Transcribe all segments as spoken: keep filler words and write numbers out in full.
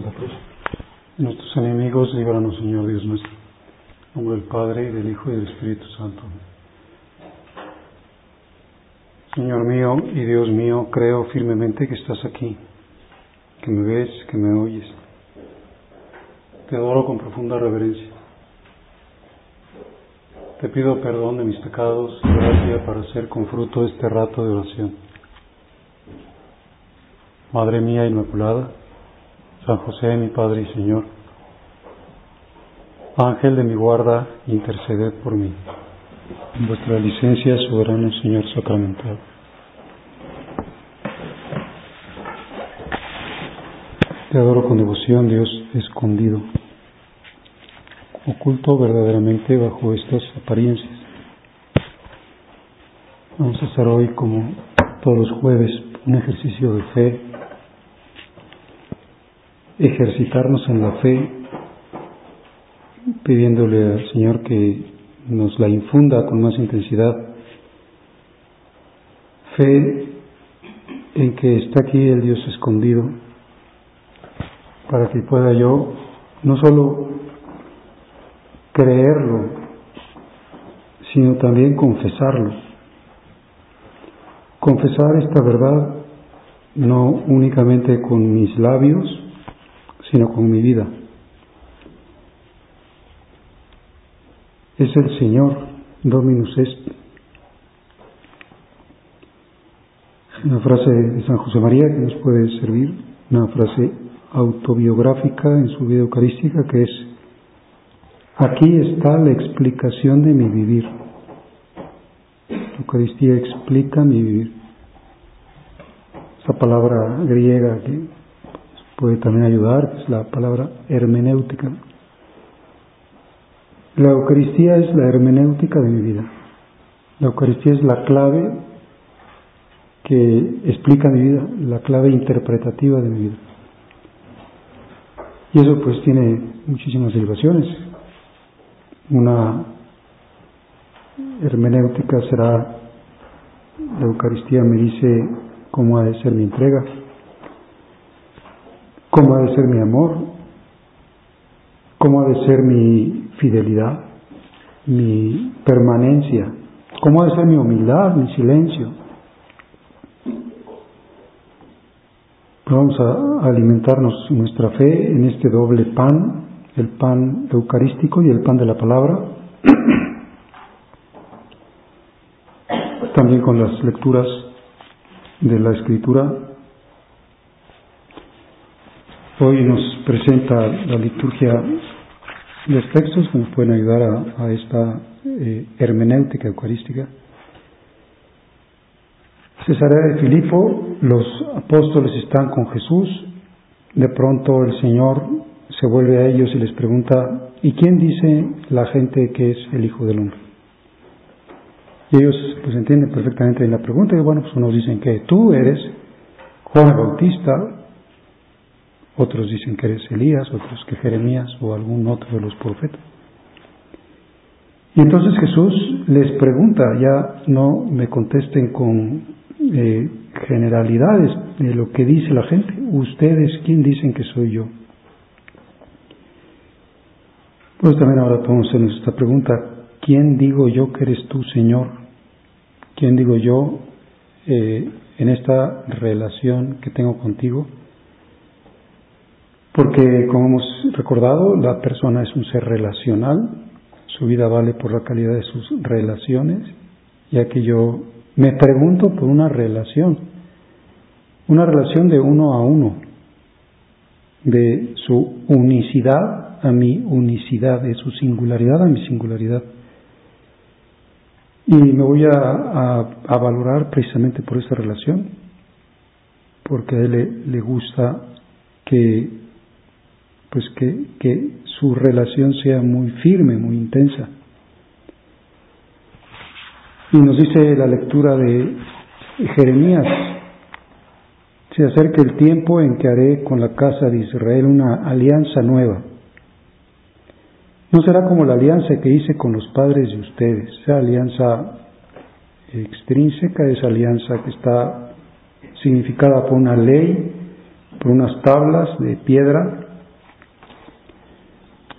Santa Cruz. De nuestros enemigos, líbranos, Señor Dios nuestro. En nombre del Padre, y del Hijo, y del Espíritu Santo. Señor mío y Dios mío, creo firmemente que estás aquí, que me ves, que me oyes. Te adoro con profunda reverencia. Te pido perdón de mis pecados y gracia para hacer con fruto este rato de oración. Madre mía Inmaculada, San José, mi Padre y Señor, Ángel de mi guarda, interceded por mí. En vuestra licencia, soberano Señor sacramentado. Te adoro con devoción, Dios escondido, oculto verdaderamente bajo estas apariencias. Vamos a hacer hoy, como todos los jueves, un ejercicio de fe, ejercitarnos en la fe, pidiéndole al Señor que nos la infunda con más intensidad. Fe en que está aquí el Dios escondido, para que pueda yo no solo creerlo, sino también confesarlo. Confesar esta verdad no únicamente con mis labios, sino con mi vida. Es el Señor, Dominus est. Una frase de San José María que nos puede servir, una frase autobiográfica en su vida eucarística, que es: aquí está la explicación de mi vivir. La Eucaristía explica mi vivir. Esa palabra griega que puede también ayudar es la palabra hermenéutica. La Eucaristía es la hermenéutica de mi vida. La Eucaristía es la clave que explica mi vida, la clave interpretativa de mi vida. Y eso pues tiene muchísimas derivaciones. Una hermenéutica será: la Eucaristía me dice cómo ha de ser mi entrega, cómo ha de ser mi amor, cómo ha de ser mi fidelidad, mi permanencia, cómo ha de ser mi humildad, mi silencio. Vamos a alimentarnos nuestra fe en este doble pan, el pan eucarístico y el pan de la palabra, también con las lecturas de la Escritura. Hoy nos presenta la liturgia los textos que nos pueden ayudar a, a esta eh, hermenéutica eucarística. Cesarea de Filipo, los apóstoles están con Jesús. De pronto el Señor se vuelve a ellos y les pregunta: ¿y quién dice la gente que es el Hijo del Hombre? Y ellos pues entienden perfectamente la pregunta, y bueno, pues unos dicen que tú eres Juan el Bautista, otros dicen que eres Elías, otros que Jeremías o algún otro de los profetas. Y entonces Jesús les pregunta, ya no me contesten con eh, generalidades de lo que dice la gente. ¿Ustedes quién dicen que soy yo? Pues también ahora podemos hacernos esta pregunta: ¿quién digo yo que eres tú, Señor? ¿Quién digo yo eh, en esta relación que tengo contigo? Porque, como hemos recordado, la persona es un ser relacional. Su vida vale por la calidad de sus relaciones, ya que yo me pregunto por una relación, una relación de uno a uno, de su unicidad a mi unicidad, de su singularidad a mi singularidad. Y me voy a, a, a valorar precisamente por esa relación, porque a él le, le gusta que, pues que, que su relación sea muy firme, muy intensa. Y nos dice la lectura de Jeremías: se acerca el tiempo en que haré con la casa de Israel una alianza nueva. No será como la alianza que hice con los padres de ustedes, esa alianza extrínseca, esa alianza que está significada por una ley, por unas tablas de piedra,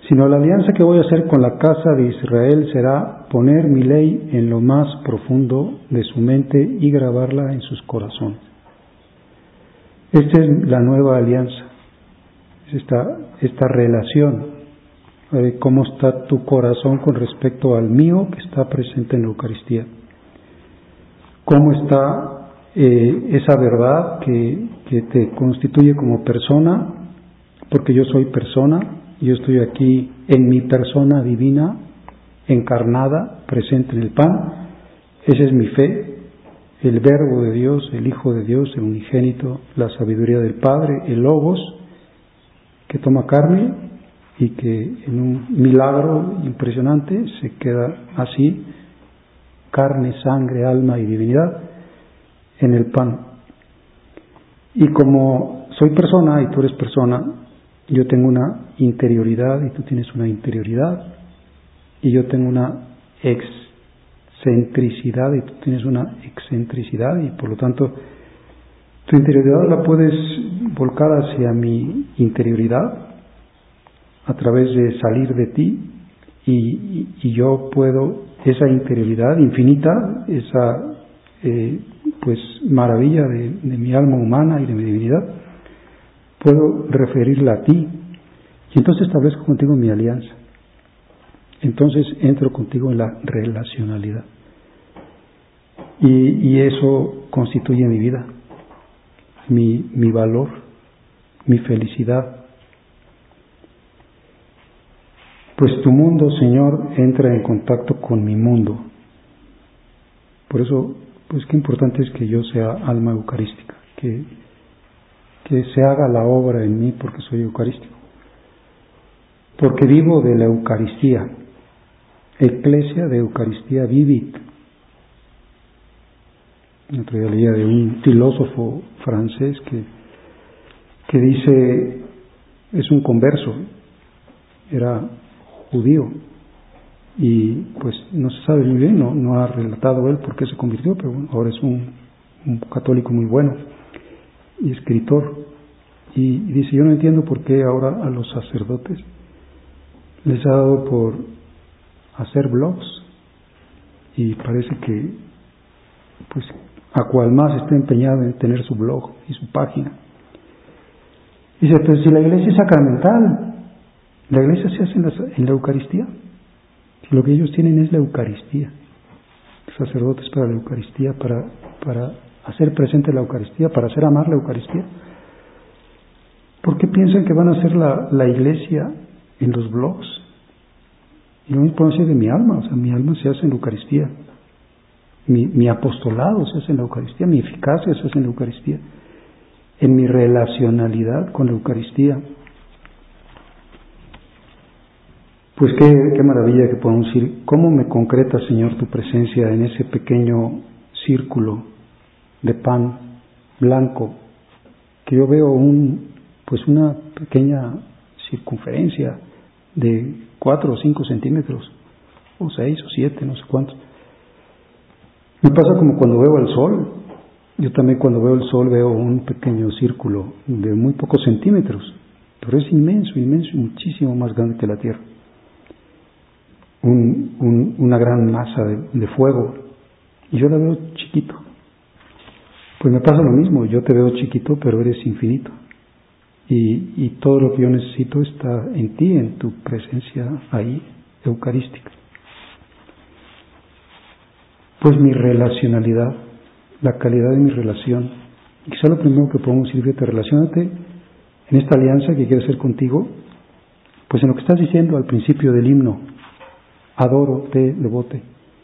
sino la alianza que voy a hacer con la casa de Israel será poner mi ley en lo más profundo de su mente y grabarla en sus corazones. Esta es la nueva alianza, es esta, esta relación de cómo está tu corazón con respecto al mío que está presente en la Eucaristía. Cómo está eh, esa verdad que, que te constituye como persona, porque yo soy persona, yo estoy aquí en mi persona divina, encarnada, presente en el pan. Esa es mi fe, el Verbo de Dios, el Hijo de Dios, el unigénito, la sabiduría del Padre, el Logos, que toma carne y que en un milagro impresionante se queda así, carne, sangre, alma y divinidad, en el pan. Y como soy persona y tú eres persona, yo tengo una interioridad y tú tienes una interioridad, y yo tengo una excentricidad y tú tienes una excentricidad, y por lo tanto tu interioridad la puedes volcar hacia mi interioridad a través de salir de ti, y, y, y yo puedo esa interioridad infinita, esa eh, pues maravilla de, de mi alma humana y de mi divinidad, puedo referirla a ti, y entonces establezco contigo mi alianza. Entonces entro contigo en la relacionalidad, y, y eso constituye mi vida, mi, mi valor, mi felicidad. Pues tu mundo, Señor, entra en contacto con mi mundo. Por eso, pues qué importante es que yo sea alma eucarística, que, que se haga la obra en mí porque soy eucarístico. Porque vivo de la Eucaristía, Ecclesia de Eucaristía vivit. El otro día leía de un filósofo francés que, que dice, es un converso, era judío, y pues no se sabe muy bien, no, no ha relatado él por qué se convirtió, pero bueno, ahora es un, un católico muy bueno y escritor, y, y dice, yo no entiendo por qué ahora a los sacerdotes les ha dado por hacer blogs, y parece que pues a cual más está empeñado en tener su blog y su página. Dice, pues si la iglesia es sacramental, la iglesia se hace en la, en la Eucaristía. Lo que ellos tienen es la Eucaristía. Sacerdotes para la Eucaristía, para, para hacer presente la Eucaristía, para hacer amar la Eucaristía. ¿Por qué piensan que van a hacer la, la iglesia en los blogs? Y lo mismo puedo decir de mi alma, o sea, mi alma se hace en la Eucaristía. Mi, mi apostolado se hace en la Eucaristía, mi eficacia se hace en la Eucaristía. En mi relacionalidad con la Eucaristía. Pues qué, qué maravilla que podemos decir, ¿cómo me concreta, Señor, tu presencia en ese pequeño círculo de pan blanco, que yo veo un, pues una pequeña circunferencia de cuatro o cinco centímetros, o seis o siete, no sé cuántos. Me pasa como cuando veo el sol. Yo también cuando veo el sol veo un pequeño círculo de muy pocos centímetros, pero es inmenso, inmenso, muchísimo más grande que la Tierra. Un, un, una gran masa de, de fuego, y yo la veo chiquito. Pues me pasa lo mismo, yo te veo chiquito, pero eres infinito, y, y todo lo que yo necesito está en ti, en tu presencia ahí, eucarística. Pues mi relacionalidad, la calidad de mi relación, quizá lo primero que podemos decir, fíjate, relaciónate en esta alianza que quiero hacer contigo, pues en lo que estás diciendo al principio del himno, adoro, te devote.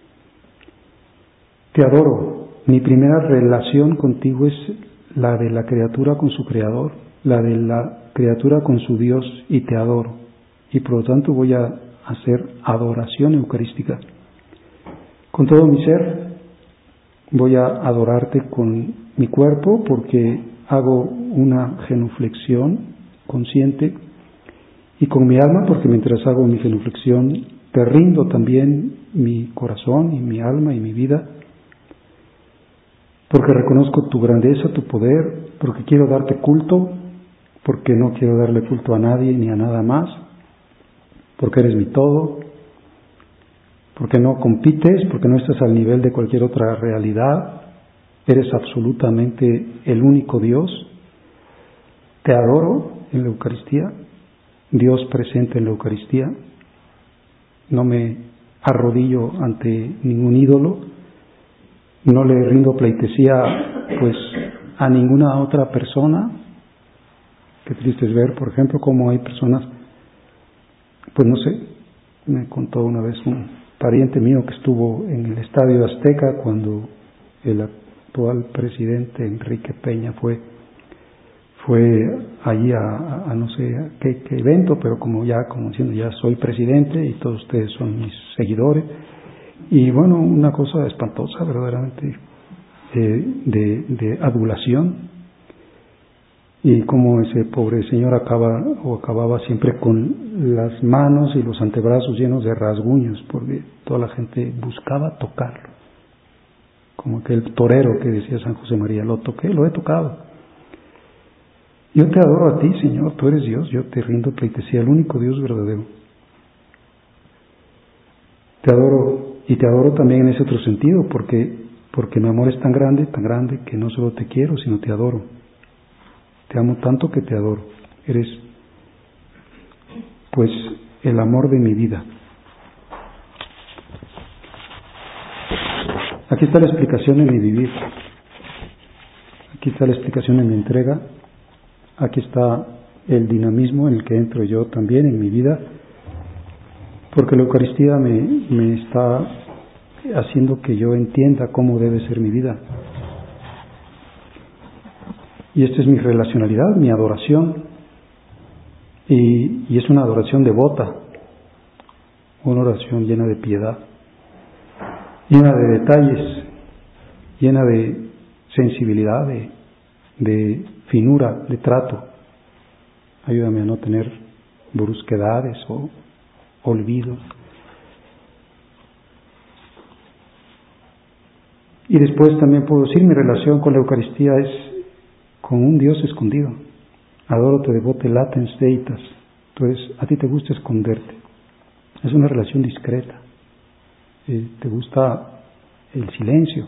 Te adoro. Mi primera relación contigo es la de la criatura con su creador, la de la criatura con su Dios, y te adoro. Y por lo tanto voy a hacer adoración eucarística. Con todo mi ser voy a adorarte con mi cuerpo, porque hago una genuflexión consciente, y con mi alma, porque mientras hago mi genuflexión te rindo también mi corazón y mi alma y mi vida, porque reconozco tu grandeza, tu poder, porque quiero darte culto, porque no quiero darle culto a nadie ni a nada más, porque eres mi todo, porque no compites, porque no estás al nivel de cualquier otra realidad, eres absolutamente el único Dios. Te adoro en la Eucaristía, Dios presente en la Eucaristía, no me arrodillo ante ningún ídolo, no le rindo pleitesía pues a ninguna otra persona. Qué triste es ver, por ejemplo, cómo hay personas, pues no sé, me contó una vez un pariente mío que estuvo en el Estadio Azteca cuando el actual presidente Enrique Peña fue fue allí a, a, a no sé a qué, qué evento, pero como ya como diciendo ya soy presidente y todos ustedes son mis seguidores, y bueno, una cosa espantosa verdaderamente, de, de, de adulación, y como ese pobre señor acaba o acababa siempre con las manos y los antebrazos llenos de rasguños, porque toda la gente buscaba tocarlo, como aquel torero que decía San José María, lo toqué, lo he tocado. Yo te adoro a ti, Señor, tú eres Dios, yo te rindo pleitesía, el único Dios verdadero. Te adoro, y te adoro también en ese otro sentido, porque, porque mi amor es tan grande, tan grande, que no solo te quiero, sino te adoro. Te amo tanto que te adoro. Eres, pues, el amor de mi vida. Aquí está la explicación en mi vivir. Aquí está la explicación en mi entrega. Aquí está el dinamismo en el que entro yo también en mi vida, porque la Eucaristía me, me está haciendo que yo entienda cómo debe ser mi vida. Y esta es mi relacionalidad, mi adoración, y, y es una adoración devota, una oración llena de piedad, llena de detalles, llena de sensibilidad, de, de finura, de trato. Ayúdame a no tener brusquedades o olvidos. Y después también puedo decir, mi relación con la Eucaristía es con un Dios escondido. Adoro te devote latens deitas. Entonces, a ti te gusta esconderte. Es una relación discreta. Eh, te gusta el silencio.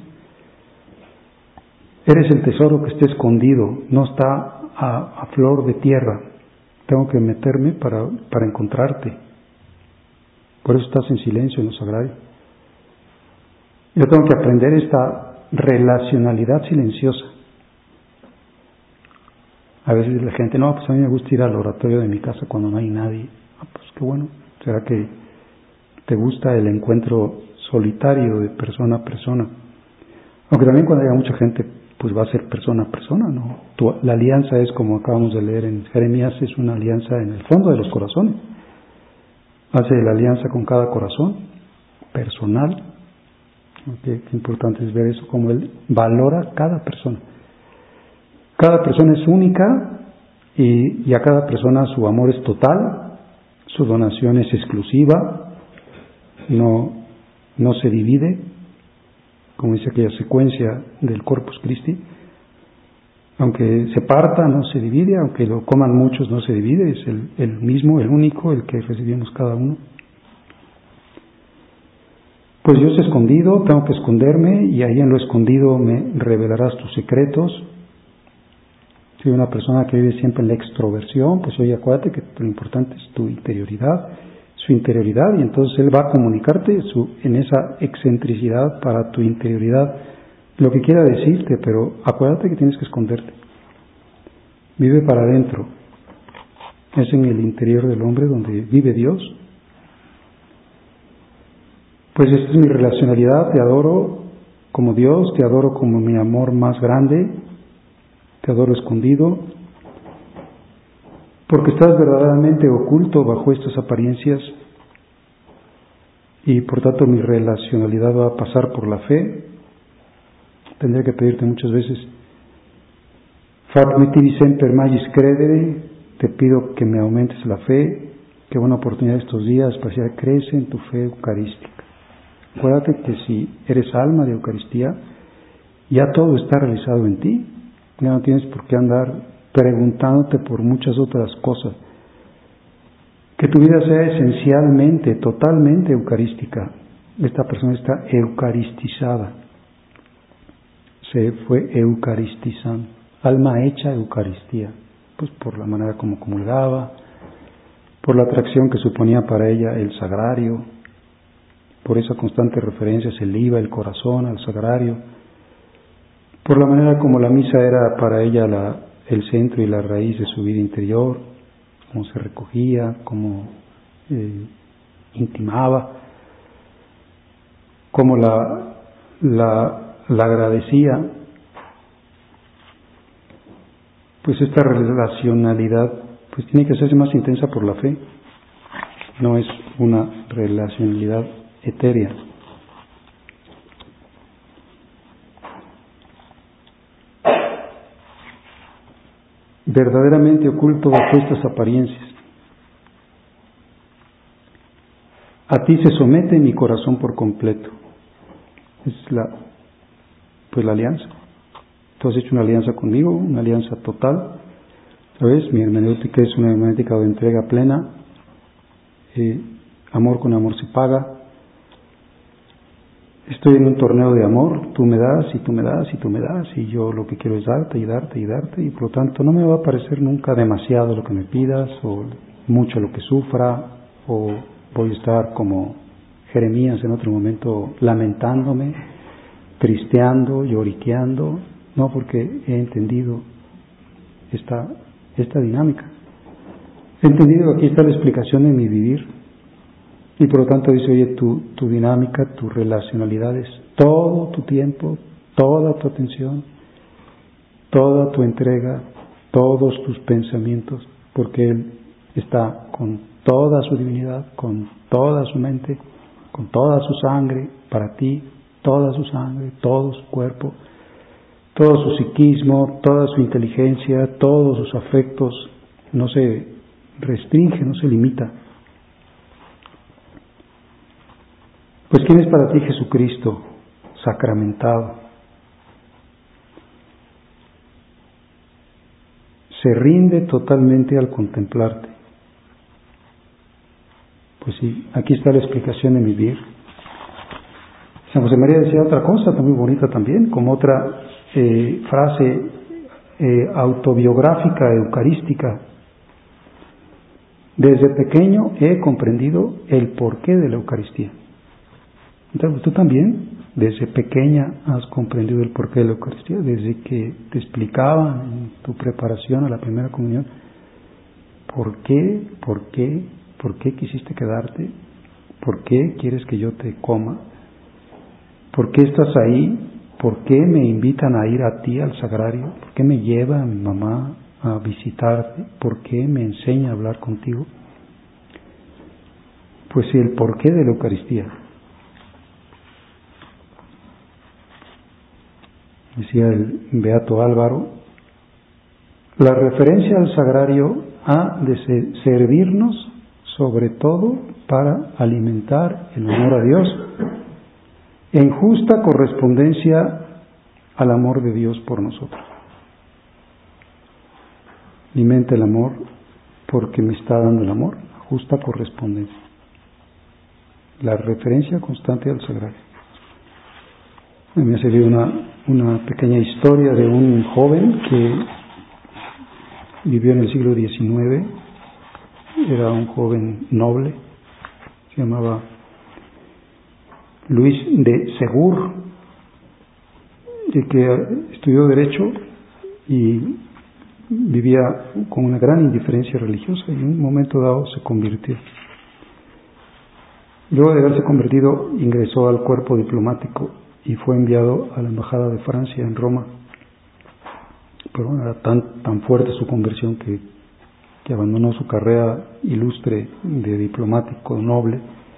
Eres el tesoro que está escondido, no está a, a flor de tierra. Tengo que meterme para, para encontrarte. Por eso estás en silencio en lo sagrario. Yo tengo que aprender esta relacionalidad silenciosa. A veces la gente, no, pues a mí me gusta ir al oratorio de mi casa cuando no hay nadie. Ah, pues qué bueno. ¿Será que te gusta el encuentro solitario de persona a persona? Aunque también cuando haya mucha gente, pues va a ser persona a persona, ¿no? Tu, la alianza es, como acabamos de leer en Jeremías, es una alianza en el fondo de los corazones. Hace la alianza con cada corazón, personal. Okay, qué importante es ver eso, como Él valora cada persona. Cada persona es única y, y a cada persona su amor es total, su donación es exclusiva, no, no se divide, como dice aquella secuencia del Corpus Christi. Aunque se parta, no se divide, aunque lo coman muchos, no se divide, es el, el mismo, el único, el que recibimos cada uno. Pues Dios escondido, tengo que esconderme, y ahí en lo escondido me revelarás tus secretos. Si hay una persona que vive siempre en la extroversión, pues oye, acuérdate que lo importante es tu interioridad, su interioridad, y entonces Él va a comunicarte su, en esa excentricidad para tu interioridad lo que quiera decirte, pero acuérdate que tienes que esconderte. Vive para adentro. Es en el interior del hombre donde vive Dios. Pues esta es mi relacionalidad, te adoro como Dios, te adoro como mi amor más grande, te adoro escondido, porque estás verdaderamente oculto bajo estas apariencias, y por tanto mi relacionalidad va a pasar por la fe. Tendría que pedirte muchas veces, Fac me tibi semper magis credere, te pido que me aumentes la fe, qué buena oportunidad estos días para decir, crece en tu fe eucarística. Acuérdate que si eres alma de Eucaristía, ya todo está realizado en ti, ya no tienes por qué andar preguntándote por muchas otras cosas Que tu vida sea esencialmente, totalmente eucarística. Esta persona está eucaristizada. Se fue eucaristizando. Alma hecha Eucaristía. Pues por la manera como comulgaba, por la atracción que suponía para ella el sagrario, por esa constante referencia se le iba el corazón al sagrario, por la manera como la misa era para ella la, el centro y la raíz de su vida interior, cómo se recogía, cómo eh, intimaba, cómo la, la, la agradecía. Pues esta relacionalidad pues tiene que hacerse más intensa por la fe, no es una relacionalidad etérea. Verdaderamente oculto bajo estas apariencias. A ti se somete mi corazón por completo. Es la, pues la alianza. Tú has hecho una alianza conmigo, una alianza total. ¿Sabes? Mi hermenéutica es una hermenéutica de entrega plena. Eh, amor con amor se paga. Estoy en un torneo de amor, tú me das y tú me das y tú me das y yo lo que quiero es darte y darte y darte y por lo tanto no me va a parecer nunca demasiado lo que me pidas o mucho lo que sufra o voy a estar como Jeremías en otro momento lamentándome, tristeando, lloriqueando, no, porque he entendido esta, esta dinámica. He entendido que aquí está la explicación de mi vivir. Y por lo tanto dice, oye, tu, tu dinámica, tu relacionalidad es todo tu tiempo, toda tu atención, toda tu entrega, todos tus pensamientos, porque Él está con toda su divinidad, con toda su mente, con toda su sangre, para ti, toda su sangre, todo su cuerpo, todo su psiquismo, toda su inteligencia, todos sus afectos, no se restringe, no se limita. Pues ¿quién es para ti Jesucristo sacramentado? Se rinde totalmente al contemplarte. Pues sí, aquí está la explicación de mi vivir. San José María decía otra cosa muy bonita también, como otra eh, frase eh, autobiográfica, eucarística. Desde pequeño he comprendido el porqué de la Eucaristía. Entonces, tú también, desde pequeña, has comprendido el porqué de la Eucaristía, desde que te explicaban en tu preparación a la primera comunión, ¿por qué, por qué, por qué quisiste quedarte? ¿Por qué quieres que yo te coma? ¿Por qué estás ahí? ¿Por qué me invitan a ir a ti al sagrario? ¿Por qué me lleva mi mamá a visitarte? ¿Por qué me enseña a hablar contigo? Pues sí, el porqué de la Eucaristía. Decía el beato Álvaro, la referencia al sagrario ha de servirnos sobre todo para alimentar el amor a Dios en justa correspondencia al amor de Dios por nosotros. Alimenta el amor porque me está dando el amor, justa correspondencia. La referencia constante al sagrario. Me ha servido una, una pequeña historia de un joven que vivió en el siglo diecinueve, era un joven noble, se llamaba Luis de Segur, que estudió Derecho y vivía con una gran indiferencia religiosa y en un momento dado se convirtió. Luego de haberse convertido, ingresó al cuerpo diplomático y fue enviado a la embajada de Francia en Roma. Pero bueno, era tan, tan fuerte su conversión que, que abandonó su carrera ilustre de diplomático noble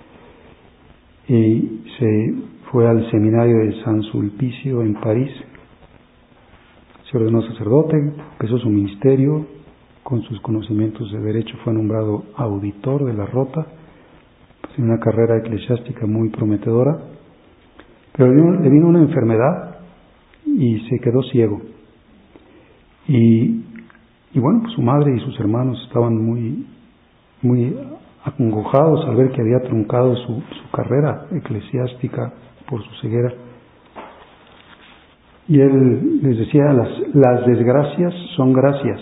y se fue al seminario de San Sulpicio en París. Se ordenó sacerdote, empezó su ministerio, con sus conocimientos de derecho fue nombrado auditor de la Rota, pues en una carrera eclesiástica muy prometedora. Pero le vino, le vino una enfermedad y se quedó ciego. Y, y bueno, pues su madre y sus hermanos estaban muy, muy acongojados al ver que había truncado su, su carrera eclesiástica por su ceguera. Y él les decía, las, las desgracias son gracias.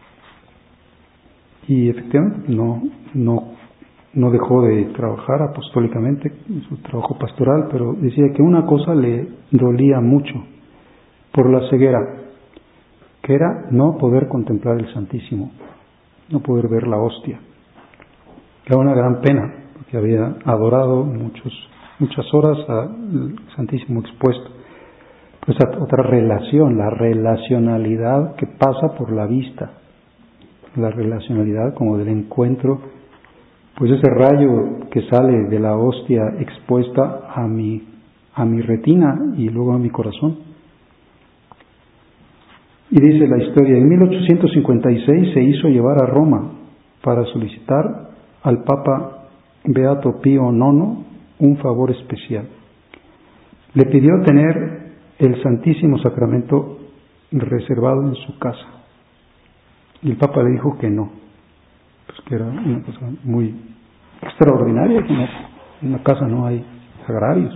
Y efectivamente no, no, no dejó de trabajar apostólicamente en su trabajo pastoral, pero decía que una cosa le dolía mucho por la ceguera, que era no poder contemplar el Santísimo, no poder ver la hostia. Era una gran pena, porque había adorado muchos, muchas horas al Santísimo expuesto. Pues otra relación, la relacionalidad que pasa por la vista, la relacionalidad como del encuentro, pues ese rayo que sale de la hostia expuesta a mi, a mi retina y luego a mi corazón. Y dice la historia, en mil ochocientos cincuenta y seis se hizo llevar a Roma para solicitar al Papa Beato Pío nono un favor especial. Le pidió tener el Santísimo Sacramento reservado en su casa. Y el Papa le dijo que no, pues que era una cosa muy extraordinaria, que no, en una casa no hay sagrarios.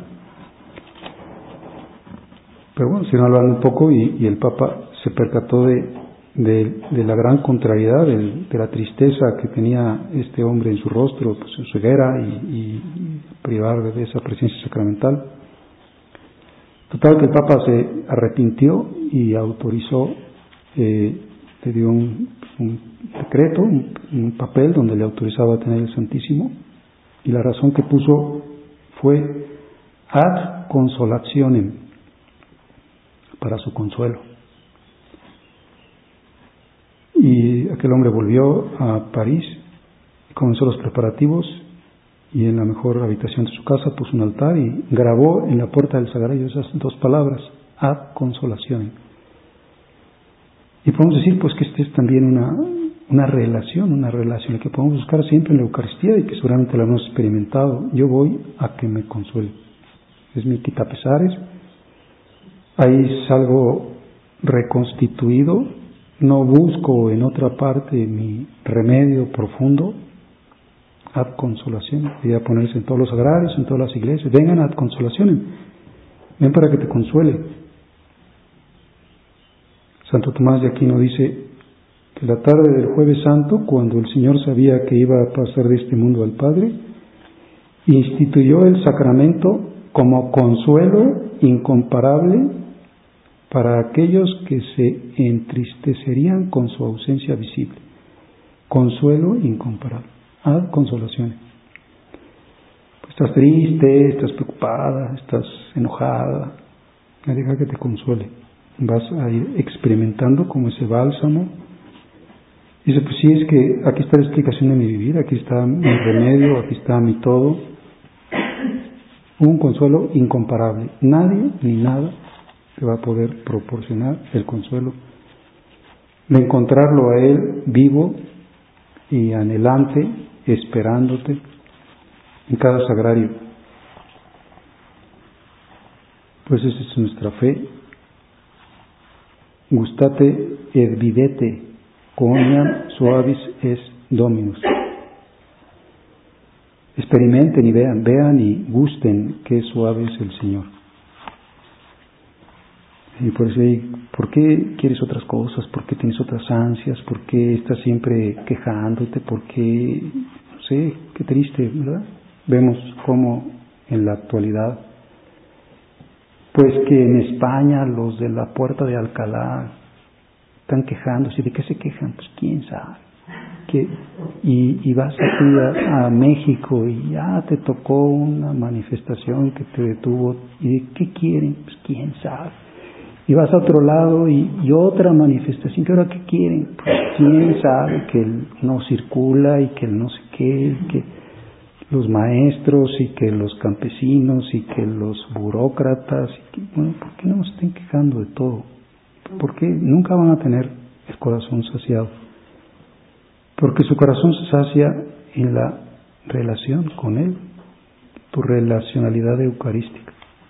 Pero bueno, siguieron hablando un poco y, y el Papa se percató de, de, de la gran contrariedad, de, de la tristeza que tenía este hombre en su rostro, pues en su ceguera y, y, y privar de esa presencia sacramental. Total que el Papa se arrepintió y autorizó, eh, le dio un, un decreto, un, un papel donde le autorizaba a tener el Santísimo, y la razón que puso fue ad consolationem, para su consuelo. Y aquel hombre volvió a París, comenzó los preparativos, y en la mejor habitación de su casa puso un altar y grabó en la puerta del sagrario esas dos palabras, ad consolationem. Y podemos decir pues que esta es también una, una relación, una relación que podemos buscar siempre en la Eucaristía y que seguramente la hemos experimentado. Yo voy a que me consuele. Es mi quitapesares. Ahí salgo reconstituido, no busco en otra parte mi remedio profundo. Ad consolacionem, quería ponerse en todos los sagrarios, en todas las iglesias. Vengan ad consolacionem, ven para que te consuele. Santo Tomás de Aquino dice que la tarde del Jueves Santo, cuando el Señor sabía que iba a pasar de este mundo al Padre, instituyó el sacramento como consuelo incomparable para aquellos que se entristecerían con su ausencia visible. Consuelo incomparable. Ad consolacionem. Pues estás triste, estás preocupada, estás enojada, deja que te consuele. Vas a ir experimentando como ese bálsamo. Dice, pues sí, es que aquí está la explicación de mi vivir, aquí está mi remedio, aquí está mi todo. Un consuelo incomparable. Nadie ni nada te va a poder proporcionar el consuelo de encontrarlo a Él vivo y anhelante, esperándote en cada sagrario. Pues esa es nuestra fe. Gustate et videte, quoniam suavis es Dominus. Experimenten y vean, vean y gusten qué suave es el Señor. Y por eso, ¿por qué quieres otras cosas? ¿Por qué tienes otras ansias? ¿Por qué estás siempre quejándote? ¿Por qué? No sé, qué triste, ¿verdad? Vemos cómo en la actualidad, pues que en España los de la Puerta de Alcalá están quejándose. ¿De qué se quejan? Pues quién sabe. Que, y, y vas aquí a, a México y ya te tocó una manifestación que te detuvo. ¿Y de qué quieren? Pues quién sabe. Y vas a otro lado y, y otra manifestación. ¿Qué ahora qué quieren? Pues quién sabe, que el no circula y que el no sé qué, y que los maestros y que los campesinos y que los burócratas. Y que, bueno, ¿por qué no se estén quejando de todo? Porque nunca van a tener el corazón saciado. Porque su corazón se sacia en la relación con Él, tu relacionalidad eucarística.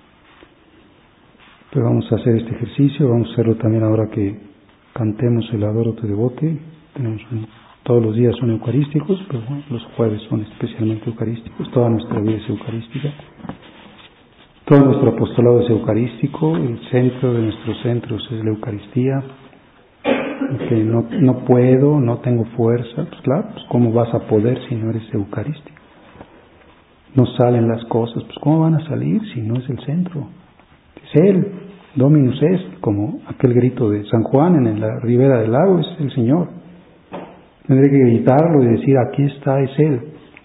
Pues vamos a hacer este ejercicio, vamos a hacerlo también ahora que cantemos el Adoro te devote. Tenemos un todos los días son eucarísticos, pero bueno, los jueves son especialmente eucarísticos, toda nuestra vida es eucarística. Todo nuestro apostolado es eucarístico, el centro de nuestros centros es la Eucaristía. Que no, no puedo, no tengo fuerza, pues claro, pues ¿cómo vas a poder si no eres eucarístico? No salen las cosas, pues ¿cómo van a salir si no es el centro? Es Él, Dominus est, como aquel grito de San Juan en la ribera del lago, es el Señor. Tendré que gritarlo y decir, aquí está, es Él.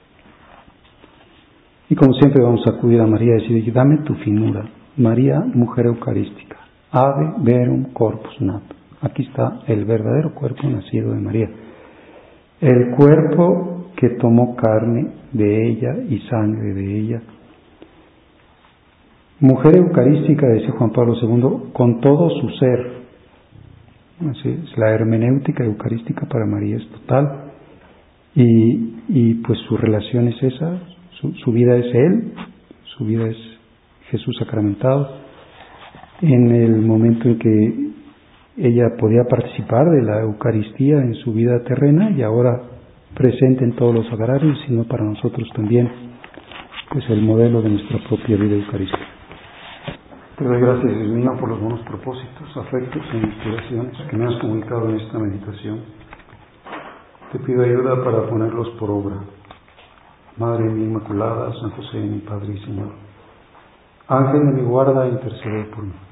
Y como siempre vamos a acudir a María y decir, dame tu finura, María, mujer eucarística, ave verum corpus nato. Aquí está el verdadero cuerpo nacido de María, el cuerpo que tomó carne de ella y sangre de ella. Mujer eucarística, decía Juan Pablo segundo, con todo su ser. Así es, la hermenéutica eucarística para María es total, y, y pues su relación es esa, su, su vida es Él, su vida es Jesús sacramentado. En el momento en que ella podía participar de la Eucaristía en su vida terrena y ahora presente en todos los sagrarios, sino para nosotros también, pues el modelo de nuestra propia vida eucarística. Te doy gracias, Dios mío, por los buenos propósitos, afectos e inspiraciones que me has comunicado en esta meditación. Te pido ayuda para ponerlos por obra. Madre mía Inmaculada, San José, mi Padre y Señor, Ángel de mi guarda, intercede por mí.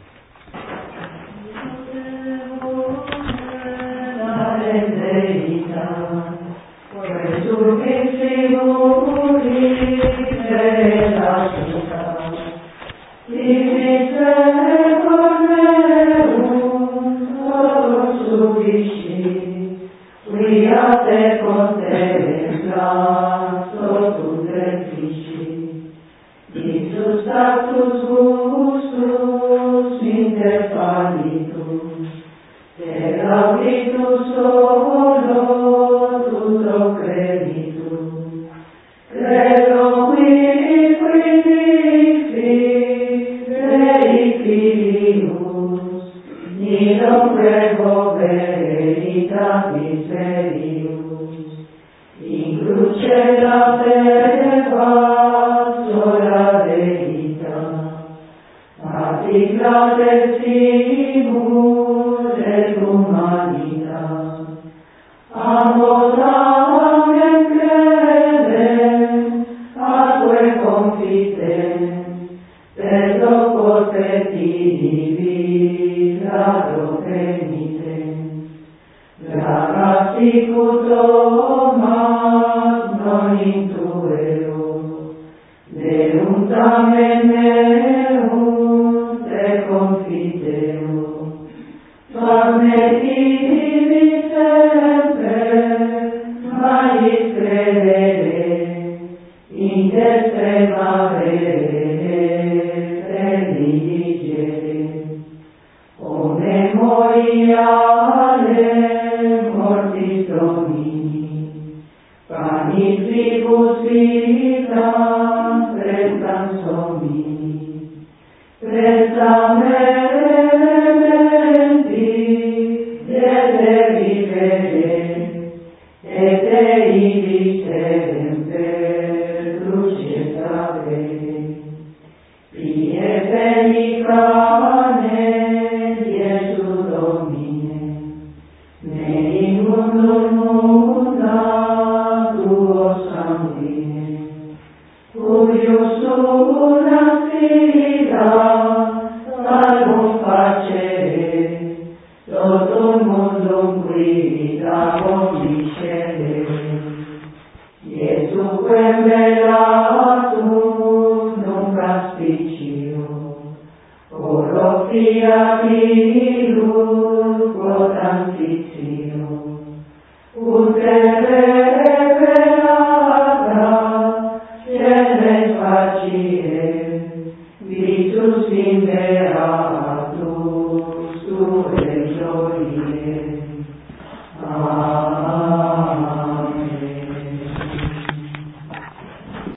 Vitus in beatus tu, tu,